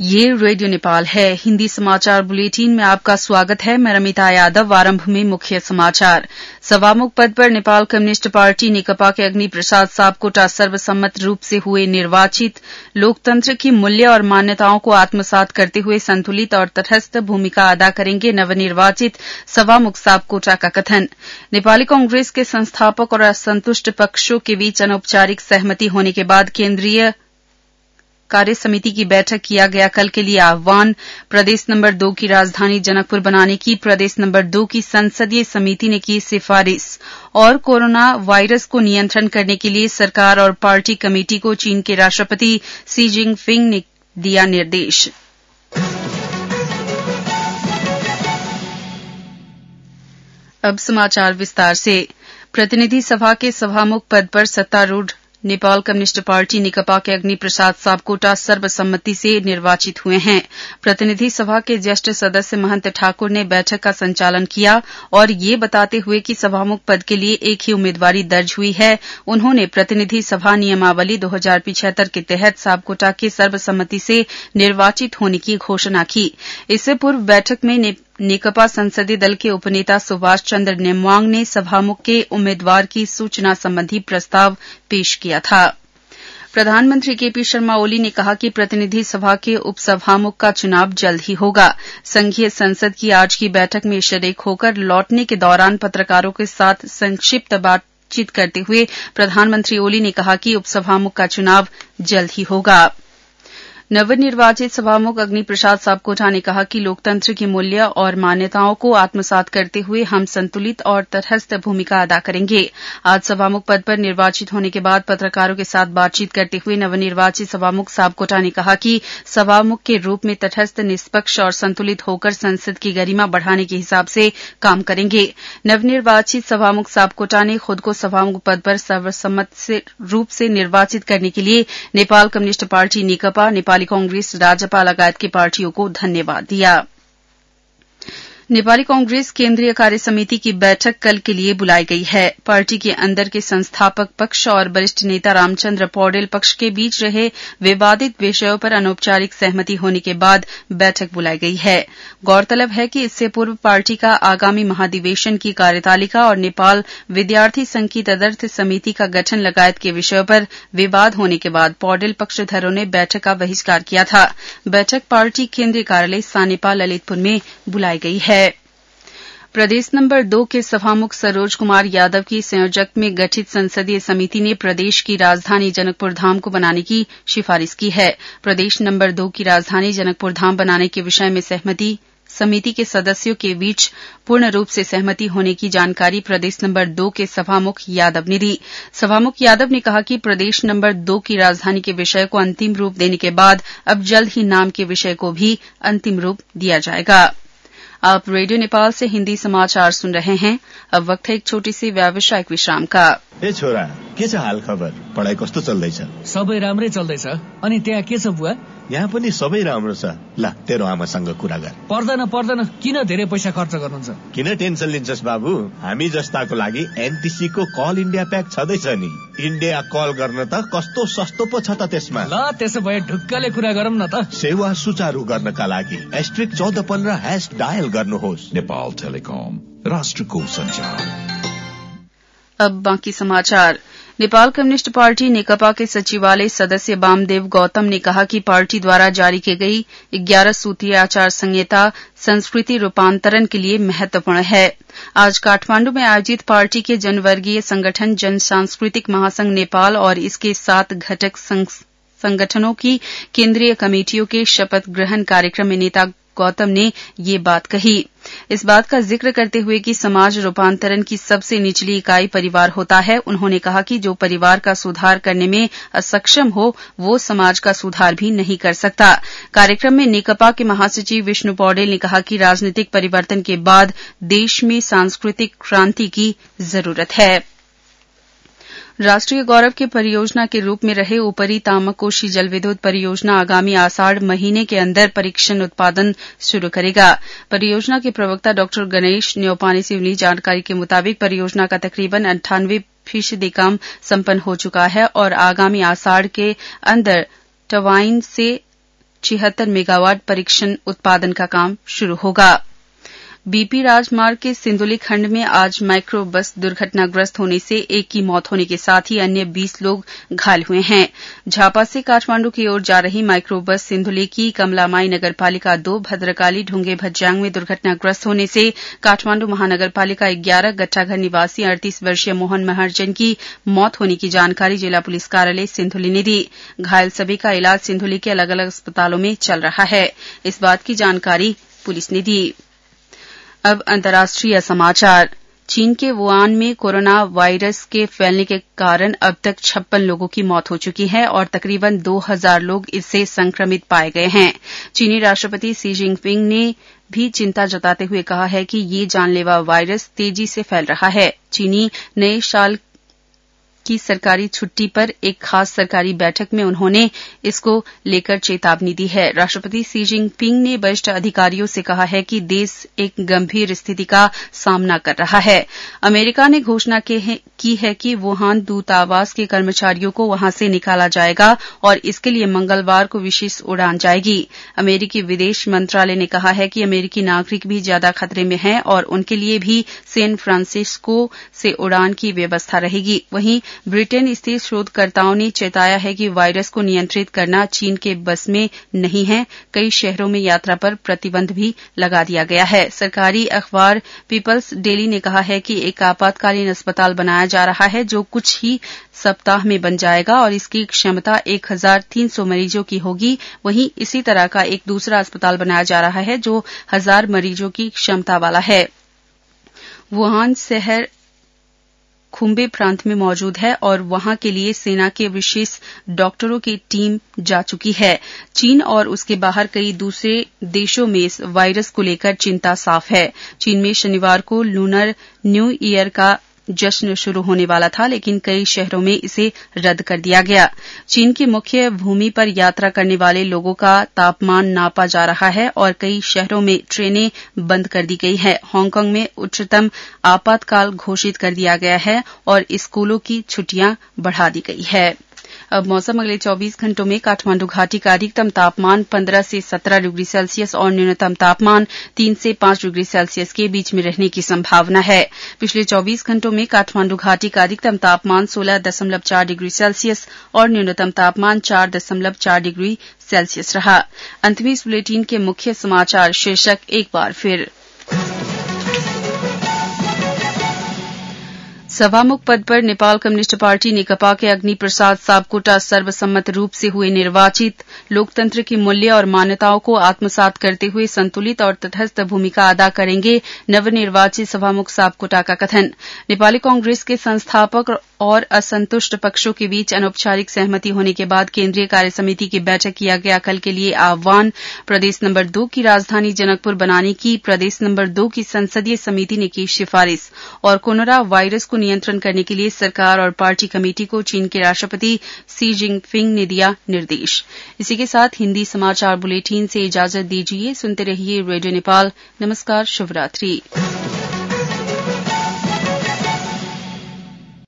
ये रेडियो नेपाल है। हिंदी समाचार बुलेटिन में आपका स्वागत है। मैं रमिता यादव। आरंभ में मुख्य समाचार। सभामुख पद पर नेपाल कम्युनिष्ट पार्टी नेकपा के अग्नि प्रसाद सापकोटा सर्वसम्मत रूप से हुए निर्वाचित। लोकतंत्र की मूल्य और मान्यताओं को आत्मसात करते हुए संतुलित और तटस्थ भूमिका अदा करेंगे नवनिर्वाचित सभामुख सापकोटा का कथन। नेपाली कांग्रेस के संस्थापक और असंतुष्ट पक्षों के बीच अनौपचारिक सहमति होने के बाद केन्द्रीय कार्य समिति की बैठक किया गया कल के लिए आह्वान। प्रदेश नंबर 2 की राजधानी जनकपुर बनाने की प्रदेश नंबर 2 की संसदीय समिति ने की सिफारिश। और कोरोना वायरस को नियंत्रण करने के लिए सरकार और पार्टी कमेटी को चीन के राष्ट्रपति शी जिनपिंग ने दिया निर्देश। अब समाचार विस्तार से। प्रतिनिधि सभा के सभामुख पद पर सत्तारूढ़ नेपाल कम्युनिष्ट पार्टी नेकपा के अग्नि प्रसाद सापकोटा सर्वसम्मति से निर्वाचित हुए हैं। प्रतिनिधि सभा के ज्येष्ठ सदस्य महंत ठाकुर ने बैठक का संचालन किया और ये बताते हुए कि सभामुख पद के लिए एक ही उम्मीदवारी दर्ज हुई है। उन्होंने प्रतिनिधि सभा नियमावली 2075 के तहत सापकोटा के सर्वसम्मति से निर्वाचित होने की घोषणा की। इससे पूर्व बैठक में नेकपा संसदीय दल के उपनेता सुभाष चंद्र नेमवांग ने सभामुख के उम्मीदवार की सूचना संबंधी प्रस्ताव पेश किया था। प्रधानमंत्री केपी शर्मा ओली ने कहा कि प्रतिनिधि सभा के उपसभामुख का चुनाव जल्द ही होगा। संघीय संसद की आज की बैठक में शरीक होकर लौटने के दौरान पत्रकारों के साथ संक्षिप्त बातचीत करते हुए प्रधानमंत्री ओली ने कहा कि उपसभामुख का चुनाव जल्द ही होगा। नवनिर्वाचित सभामुख अग्नि प्रसाद सापकोटा ने कहा कि लोकतंत्र की मूल्य और मान्यताओं को आत्मसात करते हुए हम संतुलित और तटस्थ भूमिका अदा करेंगे। आज सभामुख पद पर निर्वाचित होने के बाद पत्रकारों के साथ बातचीत करते हुए नवनिर्वाचित सभामुख सापकोटा ने कहा कि सभामुख के रूप में तटस्थ, निष्पक्ष और संतुलित होकर संसद की गरिमा बढ़ाने के हिसाब से काम करेंगे। नवनिर्वाचित सभामुख सापकोटा ने खुद को सभामुख पद पर सर्वसम्मत रूप से निर्वाचित करने के लिए नेपाल कम्युनिष्ट पार्टी नेकपा, नेपाली कांग्रेस, राजपा लगायत की पार्टियों को धन्यवाद दिया। नेपाली कांग्रेस केन्द्रीय कार्य समिति की बैठक कल के लिए बुलाई गई है। पार्टी के अंदर के संस्थापक पक्ष और वरिष्ठ नेता रामचंद्र पौडेल पक्ष के बीच रहे विवादित विषयों पर अनौपचारिक सहमति होने के बाद बैठक बुलाई गई है। गौरतलब है कि इससे पूर्व पार्टी का आगामी महाधिवेशन की कार्यतालिका और नेपाल विद्यार्थी संघ की तदर्थ समिति का गठन लगायत के विषयों पर विवाद होने के बाद पौडेल पक्षधरों ने बैठक का बहिष्कार किया था। बैठक पार्टी केन्द्रीय कार्यालय सानेपा ललितपुर में बुलाई गई है। प्रदेश नंबर 2 के सभामुख सरोज कुमार यादव की संयोजक में गठित संसदीय समिति ने प्रदेश की राजधानी जनकपुर धाम को बनाने की सिफारिश की है। प्रदेश नंबर 2 की राजधानी जनकपुर धाम बनाने के विषय में समिति के सदस्यों के बीच पूर्ण रूप से सहमति होने की जानकारी प्रदेश नंबर 2 के सभामुख यादव ने दी। सभामुख यादव ने कहा कि प्रदेश नंबर 2 की राजधानी के विषय को अंतिम रूप देने के बाद अब जल्द ही नाम के विषय को भी अंतिम रूप दिया जाएगा। आप रेडियो नेपाल से हिन्दी समाचार सुन रहे हैं। अब वक्त है एक छोटी सी व्यावसायिक विश्राम का। ए छोरा, के छ हाल खबर? पढाइ कस्तो चल्दैछ? सबै राम्रै चल्दैछ। अनि त्यहाँ के छ बुवा? यहाँ पनि सबै राम्रो छ। ल, तेरो आमासँग कुरा गर। पर्दैन, किन धेरै पैसा खर्च गर्नुहुन्छ? किन टेन्सन लिन्छस् बाबु? हामी जस्ताको लागि एनटीसी को कल इन्डिया प्याक छँदैछ नि। इन्डिया कल गर्न त कस्तो सस्तो पो छ त त्यसमा। ल, त्यसो भए ढुक्कले कुरा गरौँ न त। सेवा सुचारू गर्नका लागि *1415# डायल गर्नुहोस्। नेपाल टेलिकम, राष्ट्रको संचार। अब बाकी समाचार। नेपाल कम्युनिष्ट पार्टी नेकपा के सचिवालय सदस्य वामदेव गौतम ने कहा कि पार्टी द्वारा जारी की गई 11 सूत्रीय आचार संहिता संस्कृति रूपांतरण के लिए महत्वपूर्ण है। आज काठमांडू में आयोजित पार्टी के जनवर्गीय संगठन जन सांस्कृतिक महासंघ नेपाल और इसके 7 घटक संगठनों की केन्द्रीय कमेटियों के शपथ ग्रहण कार्यक्रम में नेता गौतम ने ये बात कही। इस बात का जिक्र करते हुए कि समाज रूपांतरण की सबसे निचली इकाई परिवार होता है, उन्होंने कहा कि जो परिवार का सुधार करने में असक्षम हो वो समाज का सुधार भी नहीं कर सकता। कार्यक्रम में नेकपा के महासचिव विष्णु पौडेल ने कहा कि राजनीतिक परिवर्तन के बाद देश में सांस्कृतिक क्रांति की जरूरत है। राष्ट्रीय गौरव की परियोजना के रूप में रहे ऊपरी तामकोशी जलविद्युत परियोजना आगामी आषाढ़ महीने के अंदर परीक्षण उत्पादन शुरू करेगा। परियोजना के प्रवक्ता डॉ गणेश न्यौपाने से मिली जानकारी के मुताबिक परियोजना का तकरीबन 98% काम संपन्न हो चुका है और आगामी आषाढ़ के अंदर 76 मेगावाट परीक्षण उत्पादन का काम शुरू होगा। बीपी राजमार्ग के सिंदुली खंड में आज माइक्रो बस दुर्घटनाग्रस्त होने से एक की मौत होने के साथ ही अन्य 20 लोग घायल हुए हैं। झापा से काठमांडू की ओर जा रही माइक्रो बस सिंधुली की कमलामाई नगरपालिका 2 भद्रकाली ढूंगे भज्जांग में दुर्घटनाग्रस्त होने से काठमांडू महानगरपालिका 11 गट्टाघर निवासी 38 वर्षीय मोहन महाजन की मौत होने की जानकारी जिला पुलिस कार्यालय सिंधुली ने दी। घायल सभी का इलाज सिंधुली के अलग अलग अस्पतालों में चल रहा है। इस बात की जानकारी पुलिस ने दी। अब अंतर्राष्ट्रीय समाचार। चीन के वुहान में कोरोना वायरस के फैलने के कारण अब तक 56 लोगों की मौत हो चुकी है और तकरीबन 2000 लोग इससे संक्रमित पाए गए हैं। चीनी राष्ट्रपति शी जिनपिंग ने भी चिंता जताते हुए कहा है कि ये जानलेवा वायरस तेजी से फैल रहा है। चीनी नए साल की सरकारी छुट्टी पर एक खास सरकारी बैठक में उन्होंने इसको लेकर चेतावनी दी है। राष्ट्रपति शी जिनपिंग ने वरिष्ठ अधिकारियों से कहा है कि देश एक गंभीर स्थिति का सामना कर रहा है। अमेरिका ने घोषणा की है कि वुहान दूतावास के कर्मचारियों को वहां से निकाला जाएगा और इसके लिए मंगलवार को विशेष उड़ान जाएगी। अमेरिकी विदेश मंत्रालय ने कहा है कि अमेरिकी नागरिक भी ज्यादा खतरे में हैं और उनके लिए भी सैन फ्रांसिस्को से उड़ान की व्यवस्था रहेगी। वहीं ब्रिटेन स्थित शोधकर्ताओं ने चेताया है कि वायरस को नियंत्रित करना चीन के बस में नहीं है। कई शहरों में यात्रा पर प्रतिबंध भी लगा दिया गया है। सरकारी अखबार पीपल्स डेली ने कहा है कि एक आपातकालीन अस्पताल बनाया जा रहा है जो कुछ ही सप्ताह में बन जाएगा और इसकी क्षमता 1300 मरीजों की होगी। वहीं इसी तरह का एक दूसरा अस्पताल बनाया जा रहा है जो 1000 मरीजों की क्षमता वाला है। वुहान शहर खुम्बे प्रांत में मौजूद है और वहां के लिए सेना के विशेष डॉक्टरों की टीम जा चुकी है। चीन और उसके बाहर कई दूसरे देशों में इस वायरस को लेकर चिंता साफ है। चीन में शनिवार को लूनर न्यू ईयर का जश्न शुरू होने वाला था, लेकिन कई शहरों में इसे रद्द कर दिया गया। चीन की मुख्य भूमि पर यात्रा करने वाले लोगों का तापमान नापा जा रहा है और कई शहरों में ट्रेनें बंद कर दी गई है। हांगकांग में उच्चतम आपातकाल घोषित कर दिया गया है और स्कूलों की छुट्टियां बढ़ा दी गई है। अब मौसम। अगले 24 घंटों में काठमांडू घाटी का अधिकतम तापमान 15 से 17 डिग्री सेल्सियस और न्यूनतम तापमान 3 से 5 डिग्री सेल्सियस के बीच में रहने की संभावना है। पिछले 24 घंटों में काठमांडू घाटी का अधिकतम तापमान 16.4 डिग्री सेल्सियस और न्यूनतम तापमान 4.4 डिग्री सेल्सियस रहा। अंत में इस बुलेटिन के मुख्य समाचार शीर्षक एक बार फिर। सभामुख पद पर नेपाल कम्युनिस्ट पार्टी नेकपा के अग्नि प्रसाद सापकोटा सर्वसम्मत रूप से हुए निर्वाचित। लोकतंत्र की मूल्य और मान्यताओं को आत्मसात करते हुए संतुलित और तटस्थ भूमिका अदा करेंगे नवनिर्वाचित सभामुख सापकोटा का कथन। नेपाली कांग्रेस के संस्थापक और असंतुष्ट पक्षों के बीच अनौपचारिक सहमति होने के बाद केंद्रीय कार्यसमिति की बैठक किया गया कल के लिए आह्वान। प्रदेश नंबर 2 की राजधानी जनकपुर बनाने की प्रदेश नंबर 2 की संसदीय समिति ने की सिफारिश। और कोरोना वायरस को नियंत्रण करने के लिए सरकार और पार्टी कमेटी को चीन के राष्ट्रपति शी जिनपिंग ने दिया निर्देश। इसी के साथ हिंदी समाचार बुलेटिन से इजाजत दीजिए। सुनते रहिए रेडियो नेपाल। नमस्कार, शुभ रात्रि।